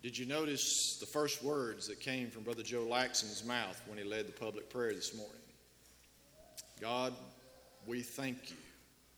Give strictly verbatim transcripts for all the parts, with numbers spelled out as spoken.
Did you notice the first words that came from Brother Joe Laxon's mouth when he led the public prayer this morning? God, we thank you.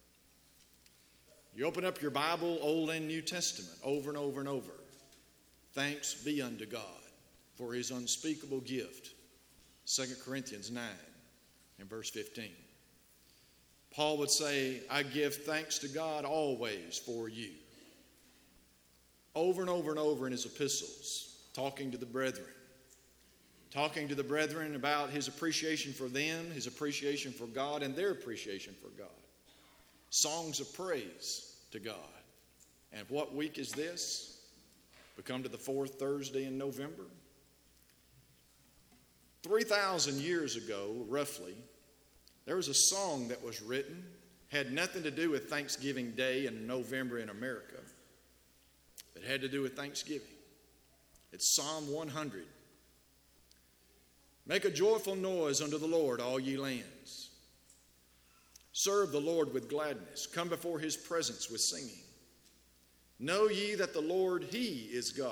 You open up your Bible, Old and New Testament, over and over and over. Thanks be unto God for his unspeakable gift. Second Corinthians nine and verse fifteen. Paul would say, I give thanks to God always for you. Over and over and over in his epistles, talking to the brethren. Talking to the brethren about his appreciation for them, his appreciation for God, and their appreciation for God. Songs of praise to God. And what week is this? We come to the fourth Thursday in November. three thousand years ago, roughly, there was a song that was written, had nothing to do with Thanksgiving Day in November in America. It had to do with Thanksgiving. It's Psalm one hundred. Make a joyful noise unto the Lord, all ye lands. Serve the Lord with gladness. Come before his presence with singing. Know ye that the Lord, he is God.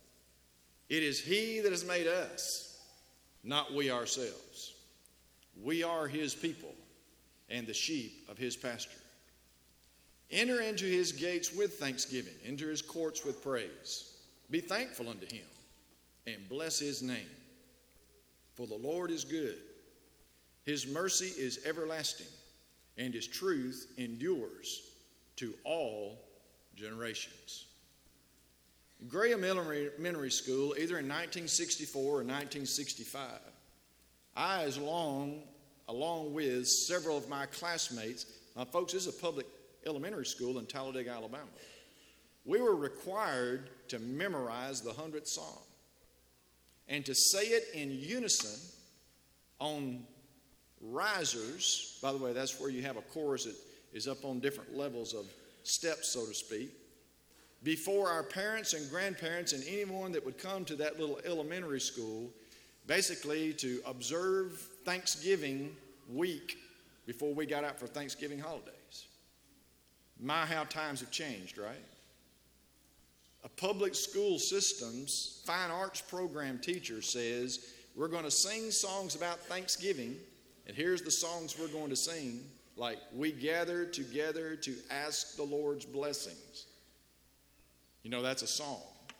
It is he that has made us, not we ourselves. We are his people and the sheep of his pasture. Enter into his gates with thanksgiving, enter his courts with praise. Be thankful unto him and bless his name. For the Lord is good. His mercy is everlasting, and his truth endures to all generations. Graham Elementary School, either in nineteen sixty-four or nineteen sixty-five, I, as long, along with several of my classmates, now folks, this is a public elementary school in Talladega, Alabama. We were required to memorize the hundredth Psalm and to say it in unison on risers. By the way, that's where you have a chorus that is up on different levels of steps, so to speak, before our parents and grandparents and anyone that would come to that little elementary school, basically to observe Thanksgiving week before we got out for Thanksgiving holidays. My, how times have changed, right? A public school system's fine arts program teacher says, we're going to sing songs about Thanksgiving, and here's the songs we're going to sing, like, we gather together to ask the Lord's blessings. You know, that's a song.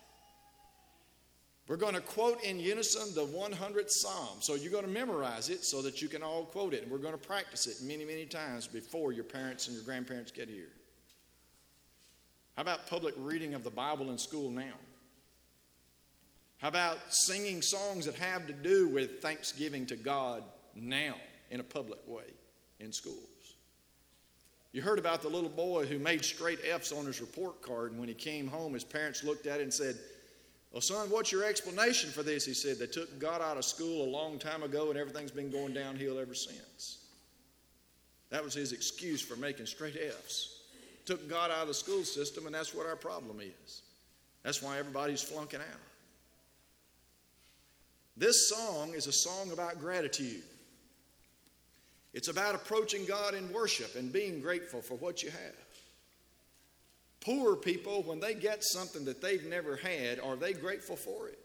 We're going to quote in unison the hundredth Psalm. So you're going to memorize it so that you can all quote it. And we're going to practice it many, many times before your parents and your grandparents get here. How about public reading of the Bible in school now? How about singing songs that have to do with thanksgiving to God now in a public way in schools? You heard about the little boy who made straight F's on his report card, and when he came home, his parents looked at it and said, well, son, what's your explanation for this? He said, they took God out of school a long time ago, and everything's been going downhill ever since. That was his excuse for making straight F's. Took God out of the school system, and that's what our problem is. That's why everybody's flunking out. This song is a song about gratitude. It's about approaching God in worship and being grateful for what you have. Poor people, when they get something that they've never had, are they grateful for it?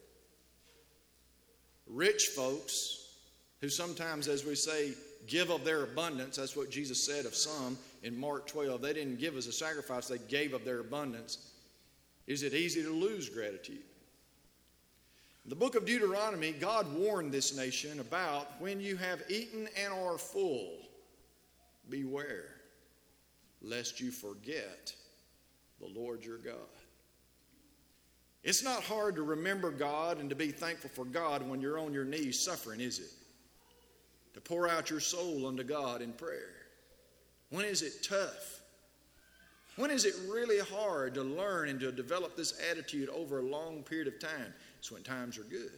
Rich folks, who sometimes, as we say, give of their abundance, that's what Jesus said of some in Mark twelve. They didn't give as a sacrifice, they gave of their abundance. Is it easy to lose gratitude? In the book of Deuteronomy, God warned this nation about when you have eaten and are full, beware lest you forget the Lord your God. It's not hard to remember God and to be thankful for God when you're on your knees suffering, is it? To pour out your soul unto God in prayer. When is it tough? When is it really hard to learn and to develop this attitude over a long period of time? It's when times are good.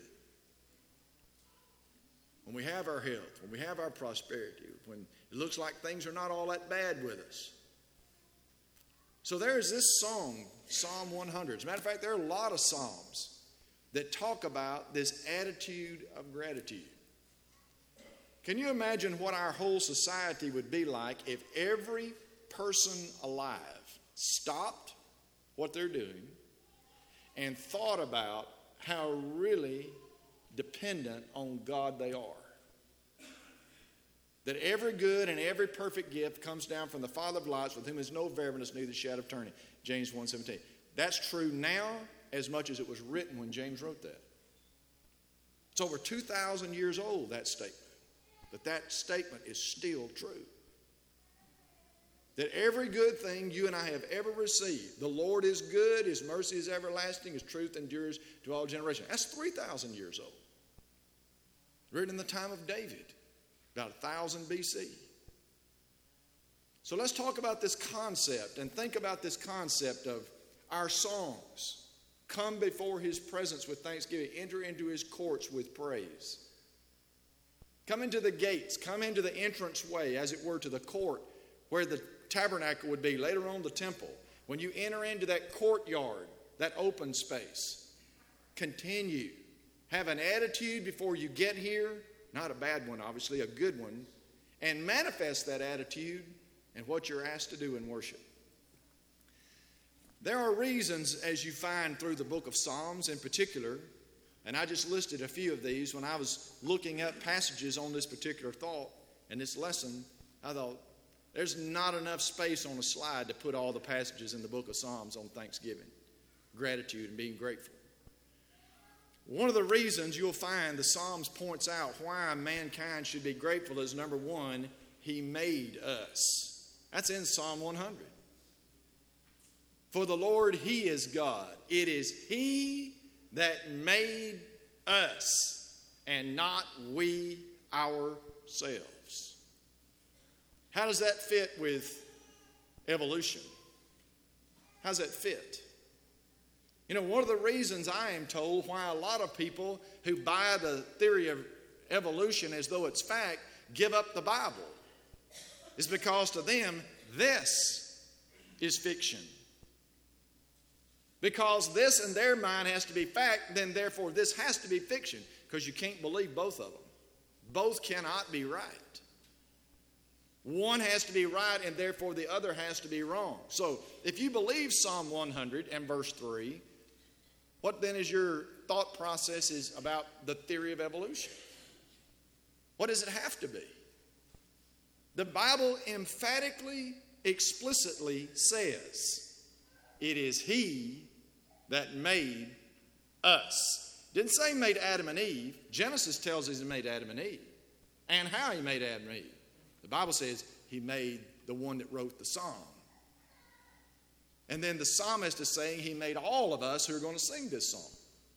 When we have our health, when we have our prosperity, when it looks like things are not all that bad with us. So there is this song, Psalm one hundred. As a matter of fact, there are a lot of psalms that talk about this attitude of gratitude. Can you imagine what our whole society would be like if every person alive stopped what they're doing and thought about how really dependent on God they are. That every good and every perfect gift comes down from the Father of lights, with whom is no variableness, neither shadow of turning. James one seventeen. That's true now as much as it was written when James wrote that. It's over two thousand years old, that statement. But that statement is still true. That every good thing you and I have ever received, the Lord is good, His mercy is everlasting, His truth endures to all generations. That's three thousand years old. Written in the time of David, about one thousand B C. So let's talk about this concept and think about this concept of our songs. Come before His presence with thanksgiving. Enter into His courts with praise. Come into the gates. Come into the entrance way, as it were, to the court where the tabernacle would be, later on the temple. When you enter into that courtyard, that open space, continue. Have an attitude before you get here, not a bad one, obviously, a good one, and manifest that attitude in what you're asked to do in worship. There are reasons, as you find through the book of Psalms in particular, and I just listed a few of these when I was looking up passages on this particular thought and this lesson. I thought, there's not enough space on a slide to put all the passages in the book of Psalms on thanksgiving, gratitude, and being grateful. One of the reasons you'll find the Psalms points out why mankind should be grateful is, number one, He made us. That's in Psalm one hundred. For the Lord, He is God. It is He that made us, and not we ourselves. How does that fit with evolution? How does that fit? You know, one of the reasons I am told why a lot of people who buy the theory of evolution as though it's fact give up the Bible is because to them, this is fiction. Because this in their mind has to be fact, then therefore this has to be fiction, because you can't believe both of them. Both cannot be right. One has to be right, and therefore the other has to be wrong. So if you believe Psalm one hundred and verse three, what then is your thought process is about the theory of evolution? What does it have to be? The Bible emphatically, explicitly says, it is He that made us. Didn't say He made Adam and Eve. Genesis tells us He made Adam and Eve. And how He made Adam and Eve. The Bible says He made the one that wrote the psalm. And then the psalmist is saying He made all of us who are going to sing this song.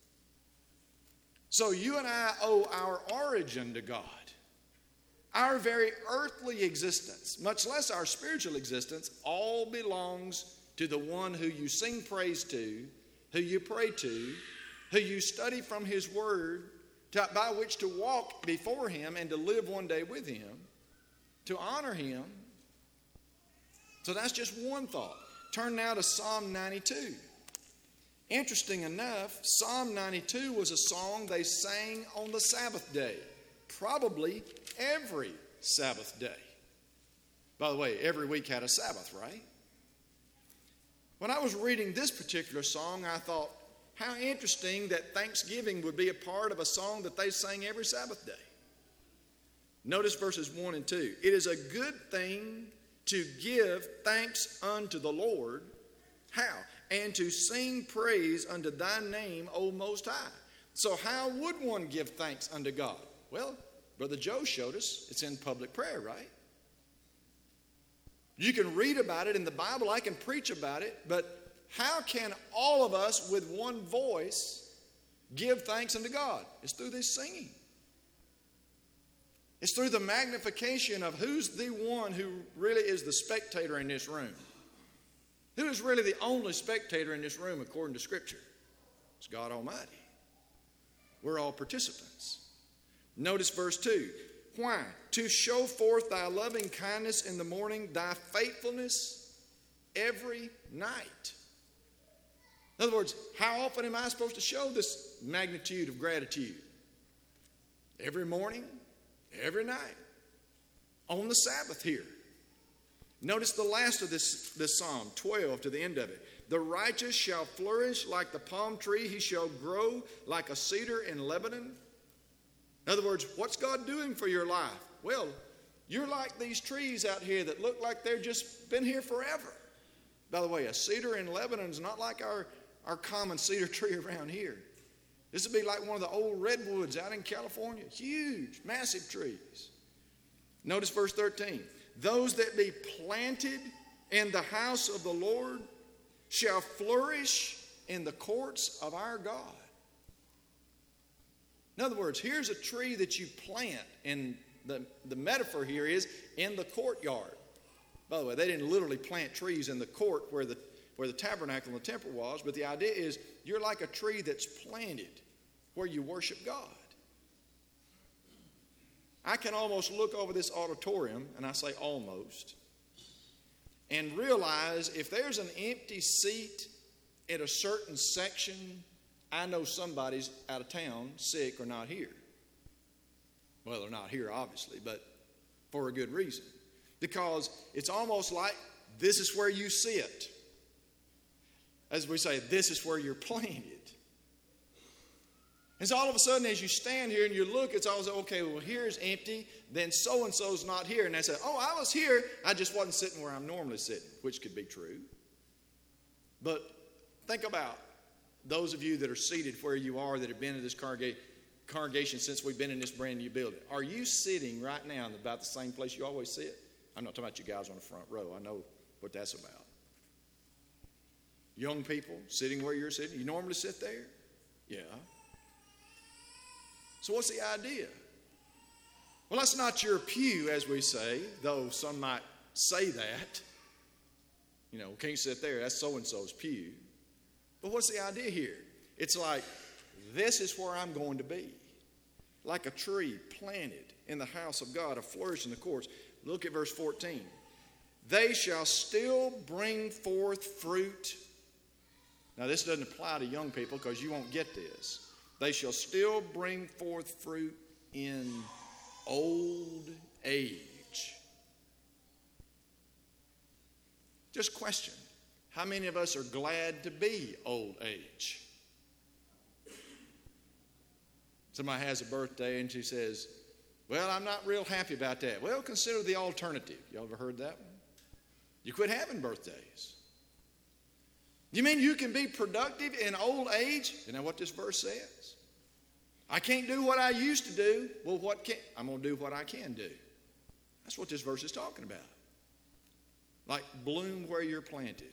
So you and I owe our origin to God. Our very earthly existence, much less our spiritual existence, all belongs to the one who you sing praise to, who you pray to, who you study from His Word, to, by which to walk before Him and to live one day with Him, to honor Him. So that's just one thought. Turn now to Psalm ninety-two. Interesting enough, Psalm ninety-two was a song they sang on the Sabbath day. Probably every Sabbath day. By the way, every week had a Sabbath, right? When I was reading this particular song, I thought, how interesting that Thanksgiving would be a part of a song that they sang every Sabbath day. Notice verses one and two. It is a good thing to give thanks unto the Lord. How? And to sing praise unto thy name, O Most High. So how would one give thanks unto God? Well, Brother Joe showed us it's in public prayer, right? You can read about it in the Bible. I can preach about it. But how can all of us with one voice give thanks unto God? It's through this singing. It's through the magnification of who's the one who really is the spectator in this room. Who is really the only spectator in this room according to Scripture? It's God Almighty. We're all participants. Notice verse two. Why? To show forth thy loving kindness in the morning, thy faithfulness every night. In other words, how often am I supposed to show this magnitude of gratitude? Every morning, every night, on the Sabbath here. Notice the last of this, this psalm, twelve to the end of it. The righteous shall flourish like the palm tree. He shall grow like a cedar in Lebanon. In other words, what's God doing for your life? Well, you're like these trees out here that look like they've just been here forever. By the way, a cedar in Lebanon is not like our, our common cedar tree around here. This would be like one of the old redwoods out in California. Huge, massive trees. Notice verse thirteen. Those that be planted in the house of the Lord shall flourish in the courts of our God. In other words, here's a tree that you plant, and the, the metaphor here is in the courtyard. By the way, they didn't literally plant trees in the court where the, where the tabernacle and the temple was, but the idea is you're like a tree that's planted where you worship God. I can almost look over this auditorium, and I say almost, and realize if there's an empty seat at a certain section, I know somebody's out of town, sick, or not here. Well, they're not here, obviously, but for a good reason. Because it's almost like this is where you sit. As we say, this is where you're planted. And so all of a sudden, as you stand here and you look, it's always, okay, well, here's empty, then so-and-so's not here. And they say, oh, I was here, I just wasn't sitting where I'm normally sitting, which could be true. But think about those of you that are seated where you are that have been in this congregation since we've been in this brand new building. Are you sitting right now in about the same place you always sit? I'm not talking about you guys on the front row. I know what that's about. Young people sitting where you're sitting, you normally sit there? Yeah. So what's the idea? Well, that's not your pew, as we say, though some might say that. You know, can't sit there, that's so-and-so's pew. But what's the idea here? It's like, this is where I'm going to be. Like a tree planted in the house of God, a flourish in the courts. Look at verse fourteen. They shall still bring forth fruit. Now, this doesn't apply to young people because you won't get this. They shall still bring forth fruit in old age. Just question. How many of us are glad to be old age? Somebody has a birthday and she says, well, I'm not real happy about that. Well, consider the alternative. Y'all ever heard that one? You quit having birthdays. You mean you can be productive in old age? You know what this verse says? I can't do what I used to do. Well, what can I'm going to do what I can do. That's what this verse is talking about. Like bloom where you're planted.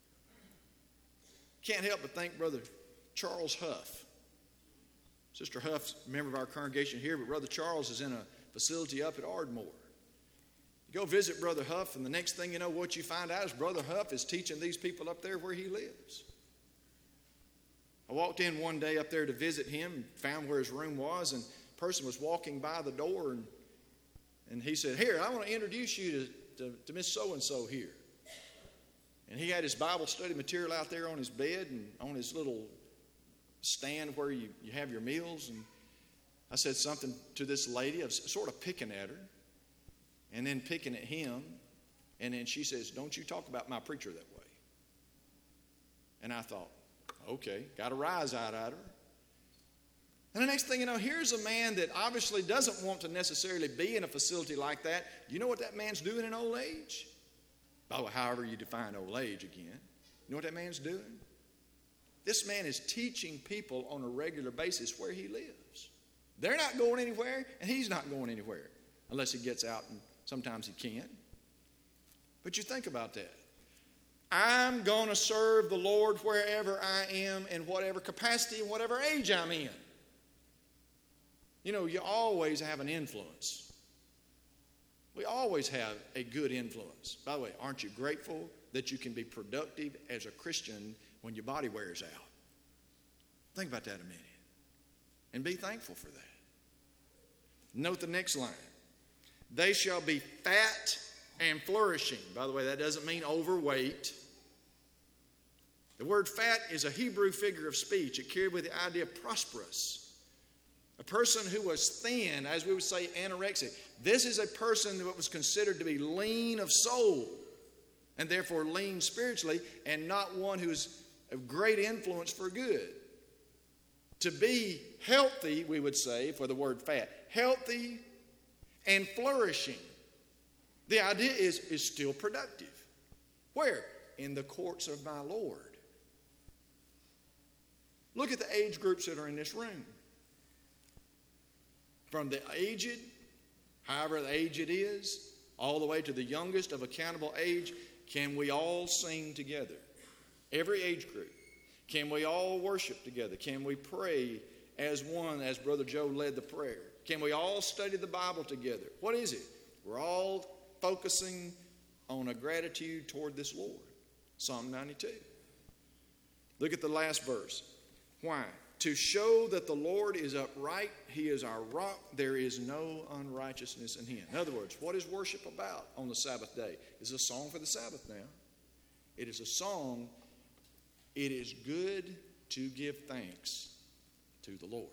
Can't help but think Brother Charles Huff. Sister Huff's a member of our congregation here, but Brother Charles is in a facility up at Ardmore. You go visit Brother Huff, and the next thing you know, what you find out is Brother Huff is teaching these people up there where he lives. I walked in one day up there to visit him and found where his room was, and a person was walking by the door, and, and he said, here, I want to introduce you to, to, to Miss So-and-so here. And he had his Bible study material out there on his bed and on his little stand where you, you have your meals. And I said something to this lady. I was sort of picking at her and then picking at him. And then she says, don't you talk about my preacher that way. And I thought, okay, got a rise out of her. And the next thing you know, here's a man that obviously doesn't want to necessarily be in a facility like that. You know what that man's doing in old age? Oh, however you define old age again. You know what that man's doing? This man is teaching people on a regular basis where he lives. They're not going anywhere, and he's not going anywhere unless he gets out, and sometimes he can. But you think about that. I'm going to serve the Lord wherever I am, in whatever capacity, and whatever age I'm in. You know, you always have an influence. We always have a good influence. By the way, aren't you grateful that you can be productive as a Christian when your body wears out? Think about that a minute. And be thankful for that. Note the next line. They shall be fat and flourishing. By the way, that doesn't mean overweight. The word fat is a Hebrew figure of speech. It carried with the idea of prosperous. A person who was thin, as we would say anorexic. This is a person that was considered to be lean of soul. and therefore lean spiritually, and not one who's of great influence for good. To be healthy, we would say, for the word fat, healthy and flourishing. The idea is, is still productive. Where? In the courts of my Lord. Look at the age groups that are in this room. From the aged, however the age it is, all the way to the youngest of accountable age, can we all sing together? Every age group. Can we all worship together? Can we pray as one, as Brother Joe led the prayer? Can we all study the Bible together? What is it? We're all focusing on a gratitude toward this Lord. Psalm ninety-two. Look at the last verse. Why? To show that the Lord is upright, He is our rock, there is no unrighteousness in Him. In other words, what is worship about on the Sabbath day? It's a song for the Sabbath now. It is a song. It is good to give thanks to the Lord.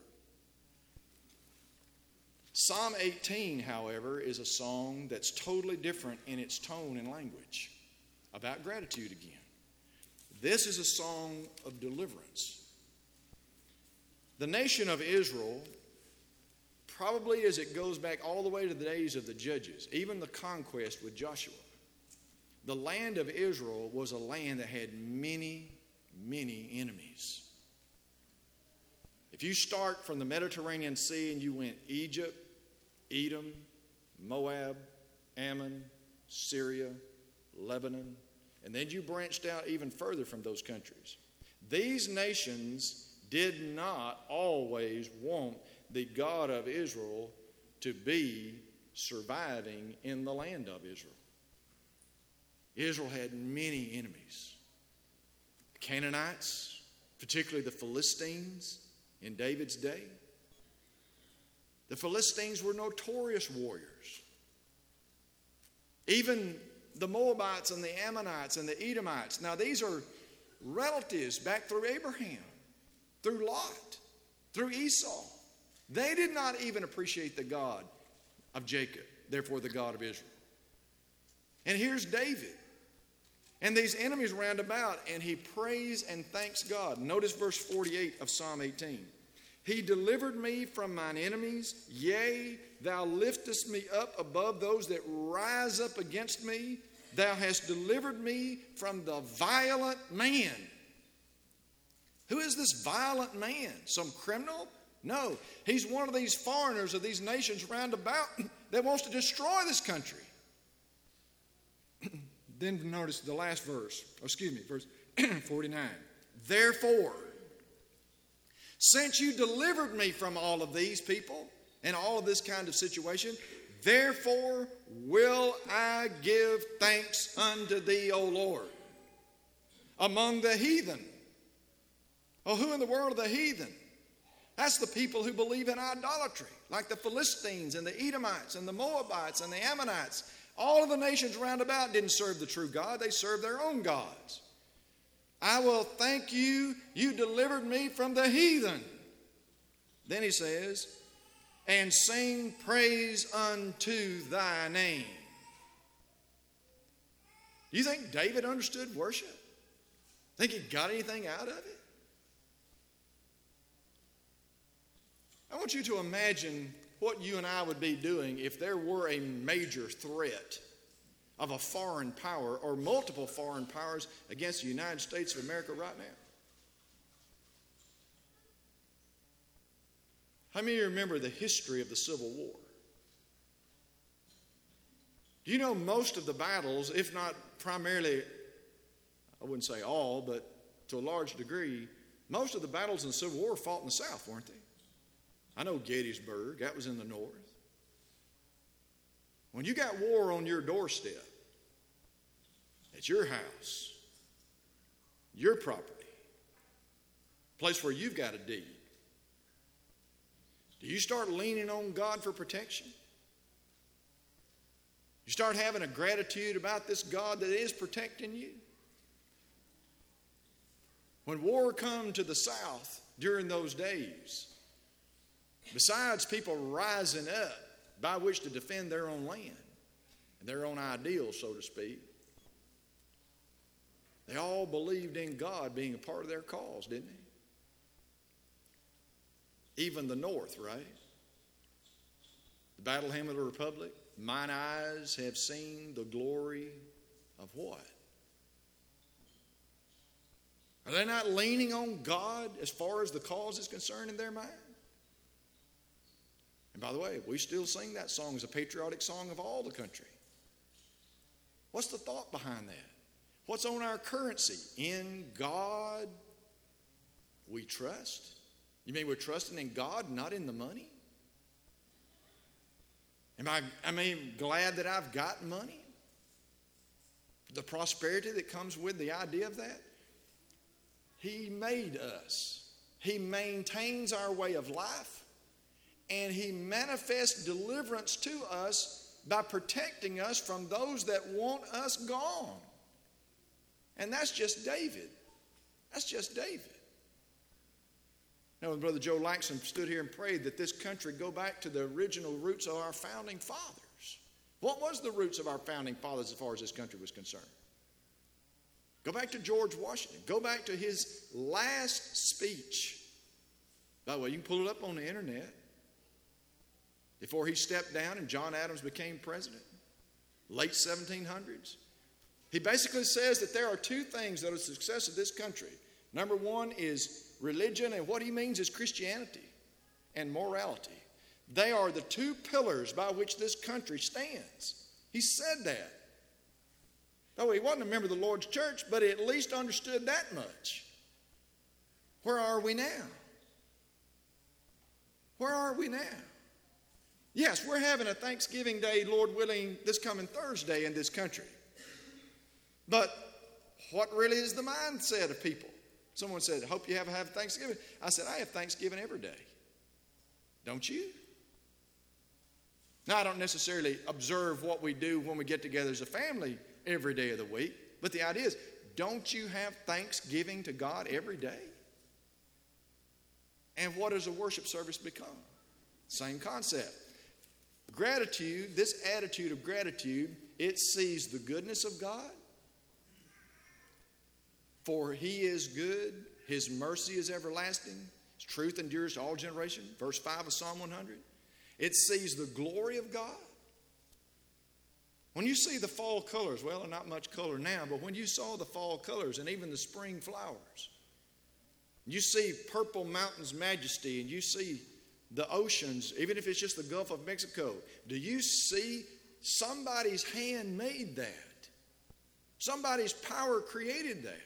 Psalm eighteen, however, is a song that's totally different in its tone and language, about gratitude again. This is a song of deliverance. The nation of Israel, probably as it goes back all the way to the days of the judges, even the conquest with Joshua, the land of Israel was a land that had many, many enemies. If you start from the Mediterranean Sea and you went Egypt, Edom, Moab, Ammon, Syria, Lebanon, and then you branched out even further from those countries, these nations did not always want the God of Israel to be surviving in the land of Israel. Israel had many enemies. The Canaanites, particularly the Philistines in David's day. The Philistines were notorious warriors. Even the Moabites and the Ammonites and the Edomites. Now these are relatives back through Abraham, through Lot, through Esau. They did not even appreciate the God of Jacob, therefore the God of Israel. And here's David. And these enemies round about, and he prays and thanks God. Notice verse forty-eight of Psalm eighteen. He delivered me from mine enemies. Yea, thou liftest me up above those that rise up against me. Thou hast delivered me from the violent man. Who is this violent man? Some criminal? No. He's one of these foreigners of these nations round about that wants to destroy this country. Then notice the last verse. Oh, excuse me, verse forty-nine. Therefore, since you delivered me from all of these people and all of this kind of situation, therefore will I give thanks unto thee, O Lord, among the heathen. Oh, who in the world are the heathen? That's the people who believe in idolatry, like the Philistines and the Edomites and the Moabites and the Ammonites. All of the nations round about didn't serve the true God. They served their own gods. I will thank you, you delivered me from the heathen. Then he says, and sing praise unto thy name. Do you think David understood worship? Think he got anything out of it? I want you to imagine what you and I would be doing if there were a major threat of a foreign power or multiple foreign powers against the United States of America right now. How many of you remember the history of the Civil War? Do you know most of the battles, if not primarily, I wouldn't say all, but to a large degree, most of the battles in the Civil War fought in the South, weren't they? I know Gettysburg, that was in the North. When you got war on your doorstep, at your house, your property, place where you've got a deed, do you start leaning on God for protection? You start having a gratitude about this God that is protecting you? When war come to the South during those days, besides people rising up by which to defend their own land and their own ideals, so to speak, They all believed in God being a part of their cause, didn't they? Even the North, right? The Battle Hymn of the Republic. Mine eyes have seen the glory of what? Are they not leaning on God as far as the cause is concerned in their mind? And by the way, we still sing that song as a patriotic song of all the country. What's the thought behind that? What's on our currency? In God we trust. You mean we're trusting in God, not in the money? Am I, I mean, glad that I've got money? The prosperity that comes with the idea of that? He made us. He maintains our way of life. And He manifests deliverance to us by protecting us from those that want us gone. And that's just David. That's just David. Now, when Brother Joe Langston stood here and prayed that this country go back to the original roots of our founding fathers. What was the roots of our founding fathers as far as this country was concerned? Go back to George Washington. Go back to his last speech. By the way, you can pull it up on the internet. Before he stepped down and John Adams became president, late seventeen hundreds. He basically says that there are two things that are the success of this country. Number one is religion, and what he means is Christianity and morality. They are the two pillars by which this country stands. He said that. Oh, he wasn't a member of the Lord's church, but he at least understood that much. Where are we now? Where are we now? Yes, we're having a Thanksgiving Day, Lord willing, this coming Thursday in this country. But what really is the mindset of people? Someone said, I hope you have, have Thanksgiving. I said, I have Thanksgiving every day. Don't you? Now, I don't necessarily observe what we do when we get together as a family every day of the week. But the idea is, don't you have thanksgiving to God every day? And what does a worship service become? Same concept. Gratitude, this attitude of gratitude, it sees the goodness of God. For He is good, His mercy is everlasting, His truth endures to all generations. Verse five of Psalm one hundred. It sees the glory of God. When you see the fall colors, well, there's not much color now, but when you saw the fall colors and even the spring flowers, you see purple mountains majesty and you see the oceans, even if it's just the Gulf of Mexico, do you see somebody's hand made that? Somebody's power created that.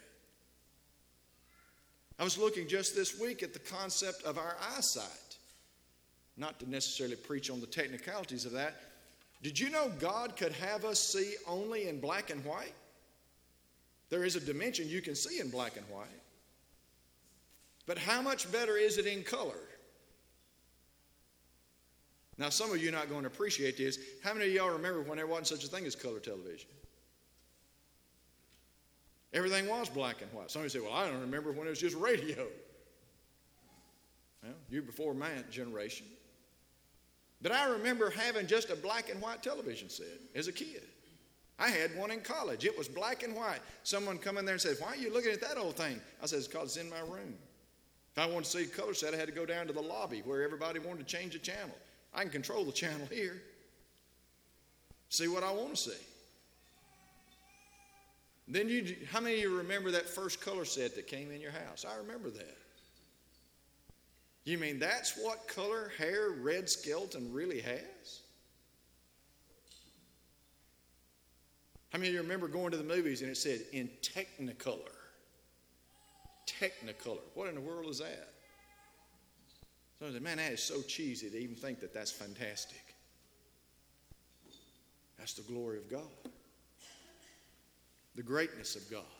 I was looking just this week at the concept of our eyesight. Not to necessarily preach on the technicalities of that. Did you know God could have us see only in black and white? There is a dimension you can see in black and white. But how much better is it in color? Now, some of you are not going to appreciate this. How many of y'all remember when there wasn't such a thing as color television? Everything was black and white. Some of you say, well, I don't remember when it was just radio. Well, you're before my generation. But I remember having just a black and white television set as a kid. I had one in college. It was black and white. Someone come in there and said, why are you looking at that old thing? I said, it's because it's in my room. If I wanted to see a color set, I had to go down to the lobby where everybody wanted to change the channel. I can control the channel here. See what I want to see. Then you, how many of you remember that first color set that came in your house? I remember that. You mean that's what color hair Red Skelton really has? How many of you remember going to the movies and it said in Technicolor? Technicolor. What in the world is that? So I said, man, that is so cheesy to even think that that's fantastic. That's the glory of God. The greatness of God.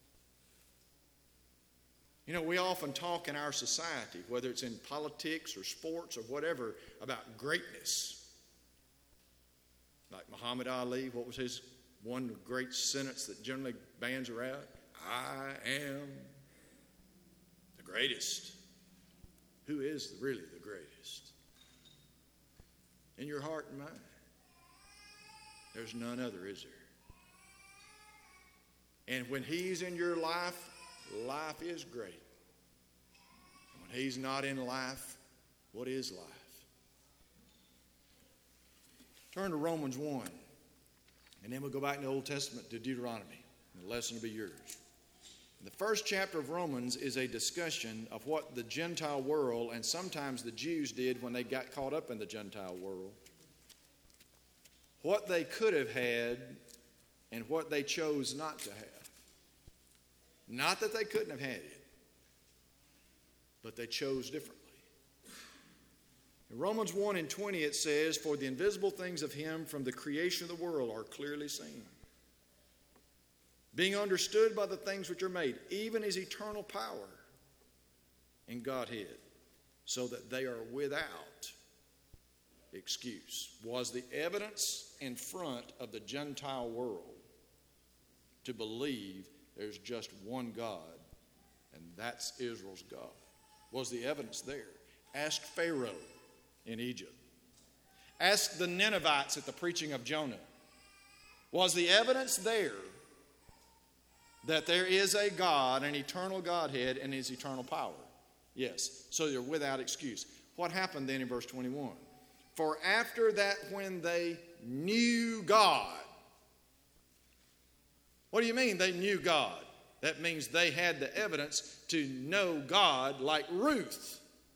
You know, we often talk in our society, whether it's in politics or sports or whatever, about greatness. Like Muhammad Ali, what was his one great sentence that generally bands around? I am the greatest. Who is really the greatest? In your heart and mind, there's none other, is there? And when He's in your life, life is great. And when He's not in life, what is life? Turn to Romans one. And then we'll go back in the Old Testament to Deuteronomy. And the lesson will be yours. The first chapter of Romans is a discussion of what the Gentile world and sometimes the Jews did when they got caught up in the Gentile world. What they could have had and what they chose not to have. Not that they couldn't have had it, but they chose differently. In Romans one and twenty it says, "For the invisible things of Him from the creation of the world are clearly seen, being understood by the things which are made, even His eternal power and Godhead, so that they are without excuse." Was the evidence in front of the Gentile world to believe there's just one God, and that's Israel's God? Was the evidence there? Ask Pharaoh in Egypt. Ask the Ninevites at the preaching of Jonah. Was the evidence there that there is a God, an eternal Godhead, and His eternal power? Yes. So they're without excuse. What happened then in verse twenty-one? "For after that, when they knew God." What do you mean they knew God? That means they had the evidence to know God, like Ruth.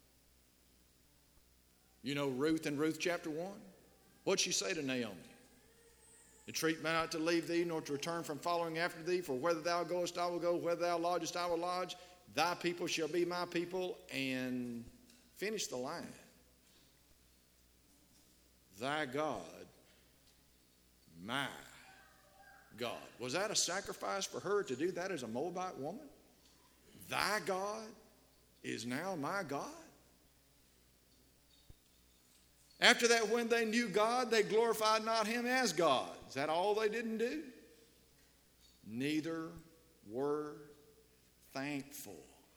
You know Ruth in Ruth chapter one? What'd she say to Naomi? "Entreat me not to leave thee, nor to return from following after thee. For whither thou goest, I will go. Whether thou lodgest, I will lodge. Thy people shall be my people." And finish the line. "Thy God, my God." Was that a sacrifice for her to do that as a Moabite woman? Thy God is now my God? After that, when they knew God, they glorified not Him as God. Is that all they didn't do? Neither were thankful.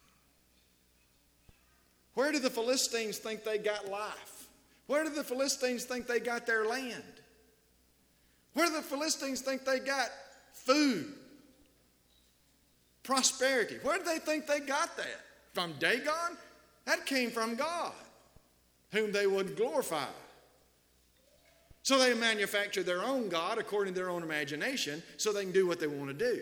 Where did the Philistines think they got life? Where did the Philistines think they got their land? Where do the Philistines think they got food? Prosperity. Where did they think they got that? From Dagon? That came from God, whom they would glorify. So they manufacture their own God according to their own imagination so they can do what they want to do.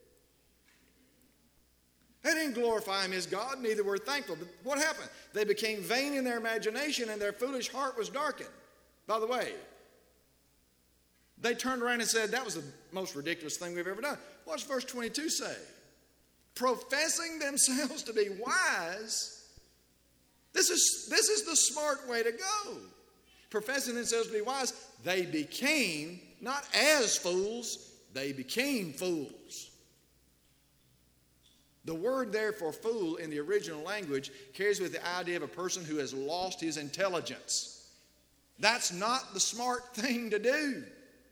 They didn't glorify Him as God, neither were thankful. But what happened? They became vain in their imagination and their foolish heart was darkened. By the way, they turned around and said, that was the most ridiculous thing we've ever done. What's verse twenty-two say? Professing themselves to be wise. This is, this is the smart way to go. Professing themselves to be wise, they became, not as fools, they became fools. The word there for fool in the original language carries with the idea of a person who has lost his intelligence. That's not the smart thing to do.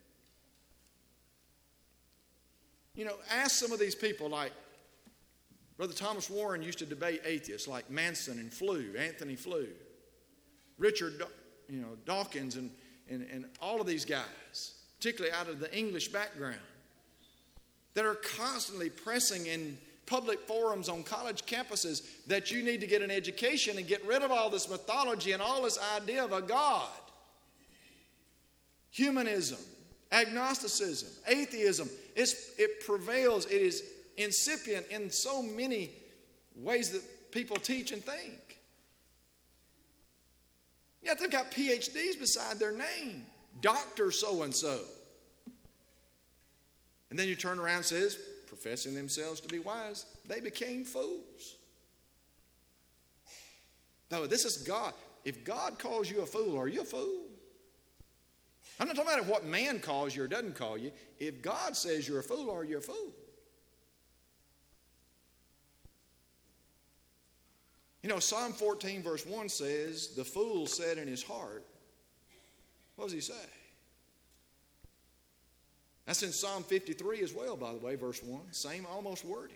You know, ask some of these people, like Brother Thomas Warren used to debate atheists like Manson and Flew, Anthony Flew, Richard, you know, Dawkins, and, and, and all of these guys, particularly out of the English background, that are constantly pressing in public forums on college campuses that you need to get an education and get rid of all this mythology and all this idea of a God. Humanism, agnosticism, atheism, it's, it prevails. It is incipient in so many ways that people teach and think. Yet they've got P H Ds beside their name. Doctor so-and-so. And then you turn around and says, professing themselves to be wise, they became fools. No, this is God. If God calls you a fool, are you a fool? I'm not talking about what man calls you or doesn't call you. If God says you're a fool, are you a fool? You know, Psalm fourteen verse one says, the fool said in his heart, what does he say? That's in Psalm fifty-three as well, by the way, verse one. Same almost wording.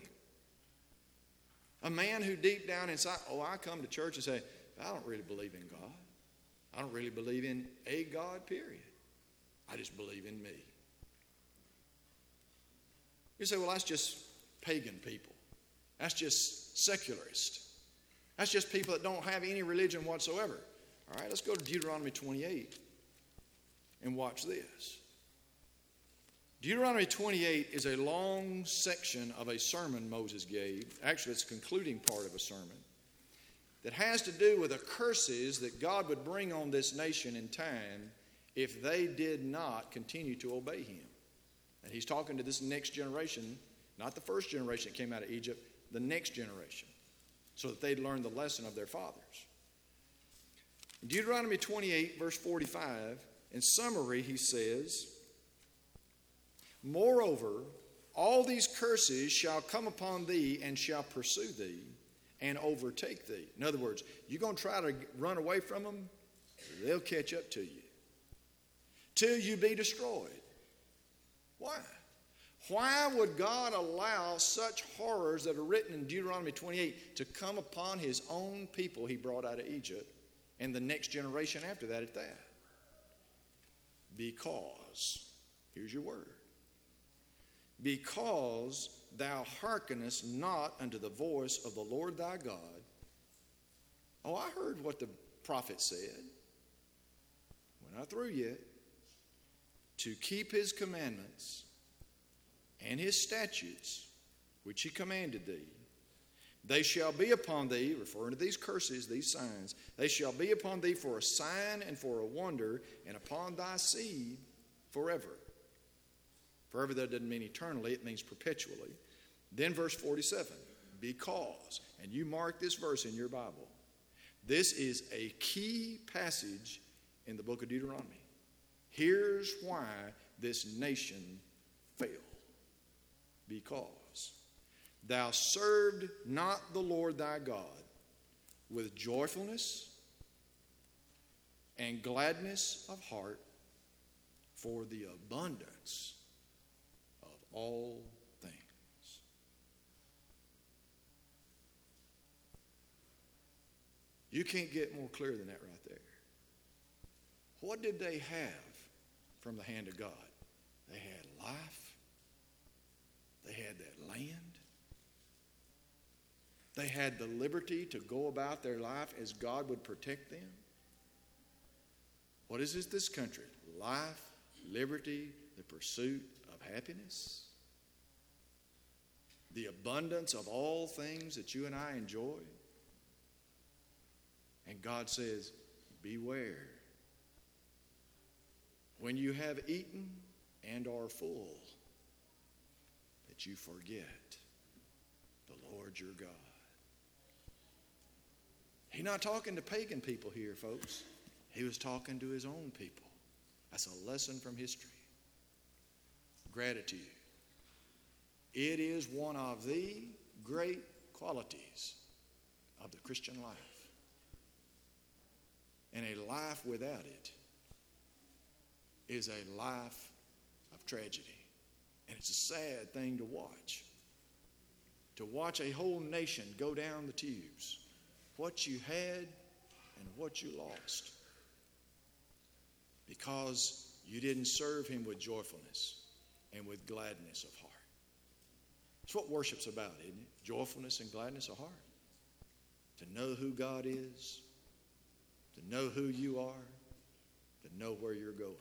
A man who deep down inside, oh, I come to church and say, I don't really believe in God. I don't really believe in a God, period. I just believe in me. You say, well, that's just pagan people. That's just secularist. That's just people that don't have any religion whatsoever. All right, let's go to Deuteronomy twenty-eight and watch this. Deuteronomy twenty-eight is a long section of a sermon Moses gave. Actually, it's a concluding part of a sermon that has to do with the curses that God would bring on this nation in time if they did not continue to obey him. And he's talking to this next generation, not the first generation that came out of Egypt, the next generation, so that they'd learn the lesson of their fathers. In Deuteronomy twenty-eight, verse forty-five, in summary, he says, "Moreover, all these curses shall come upon thee and shall pursue thee and overtake thee." In other words, you're going to try to run away from them, they'll catch up to you till you be destroyed. Why? Why would God allow such horrors that are written in Deuteronomy twenty-eight to come upon his own people he brought out of Egypt and the next generation after that at that? Because, here's your word, because thou hearkenest not unto the voice of the Lord thy God. Oh, I heard what the prophet said. We're not through yet. To keep his commandments and his statutes, which he commanded thee. They shall be upon thee, referring to these curses, these signs, they shall be upon thee for a sign and for a wonder, and upon thy seed forever. Forever, that doesn't mean eternally, it means perpetually. Then verse forty-seven, because, and you mark this verse in your Bible, this is a key passage in the book of Deuteronomy. Here's why this nation failed. Because thou served not the Lord thy God with joyfulness and gladness of heart for the abundance of all things. You can't get more clear than that right there. What did they have from the hand of God? They had life. They had that land. They had the liberty to go about their life as God would protect them. What is this, this country? Life, liberty, the pursuit of happiness. The abundance of all things that you and I enjoy. And God says, beware. When you have eaten and are full, that you forget the Lord your God. He's not talking to pagan people here, folks. He was talking to his own people. That's a lesson from history. Gratitude. It is one of the great qualities of the Christian life. And a life without it is a life of tragedy. And it's a sad thing to watch. To watch a whole nation go down the tubes. What you had and what you lost. Because you didn't serve him with joyfulness and with gladness of heart. That's what worship's about, isn't it? Joyfulness and gladness of heart. To know who God is. To know who you are. To know where you're going.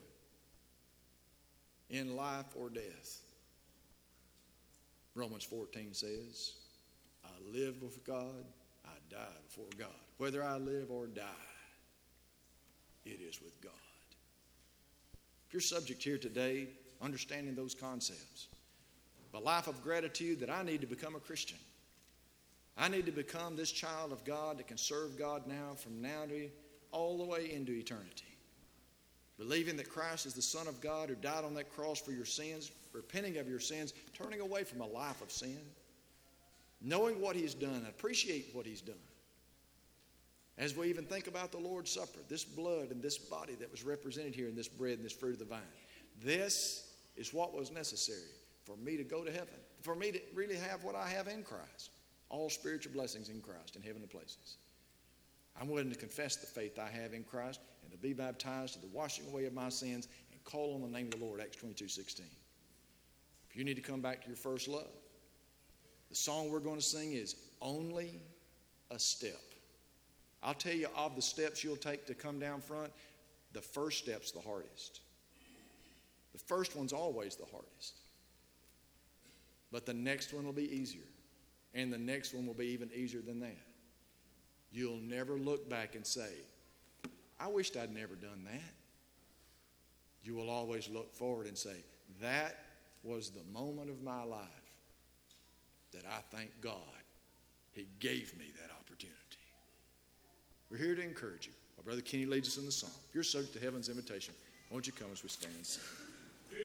In life or death. Romans fourteen says, I live with God, I die before God. Whether I live or die, it is with God. If you're subject here today, understanding those concepts, a life of gratitude that I need to become a Christian. I need to become this child of God that can serve God now from now to all the way into eternity. Believing that Christ is the Son of God who died on that cross for your sins, repenting of your sins, turning away from a life of sin, knowing what he's done, appreciate what he's done. As we even think about the Lord's Supper, this blood and this body that was represented here in this bread and this fruit of the vine, this is what was necessary for me to go to heaven, for me to really have what I have in Christ, all spiritual blessings in Christ in heavenly places. I'm willing to confess the faith I have in Christ and to be baptized to the washing away of my sins and call on the name of the Lord, Acts twenty-two sixteen. If If you need to come back to your first love, the song we're going to sing is Only a Step. I'll tell you, of the steps you'll take to come down front, the first step's the hardest. The first one's always the hardest. But the next one will be easier. And the next one will be even easier than that. You'll never look back and say, I wished I'd never done that. You will always look forward and say, that was the moment of my life that I thank God He gave me that opportunity. We're here to encourage you. My brother Kenny leads us in the song. If you're subject to heaven's invitation, won't you come as we stand and sing?